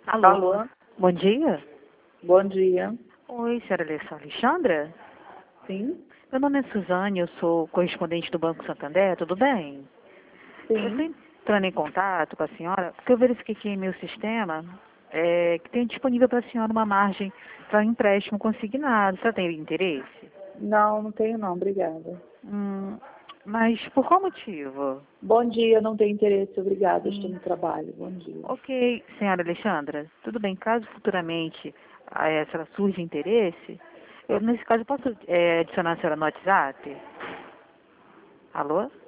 Alô? Alô? Bom dia. Bom dia. Oi, senhora Alexandra? Sim? Meu nome é Suzane, eu sou correspondente do Banco Santander, tudo bem? Eu estou Sim. entrando em contato com a senhora porque eu verifiquei aqui em meu sistema que tem disponível para a senhora uma margem para empréstimo consignado. Você tem interesse? Não, não tenho não, obrigada. Hum, mas por qual motivo? Bom dia, não tenho interesse, obrigada, estou Hum, no trabalho. Bom dia. ok, senhora Alexandra, tudo bem. Caso futuramente a senhora surja interesse, nesse caso, eu posso adicionar a senhora no WhatsApp? Alô?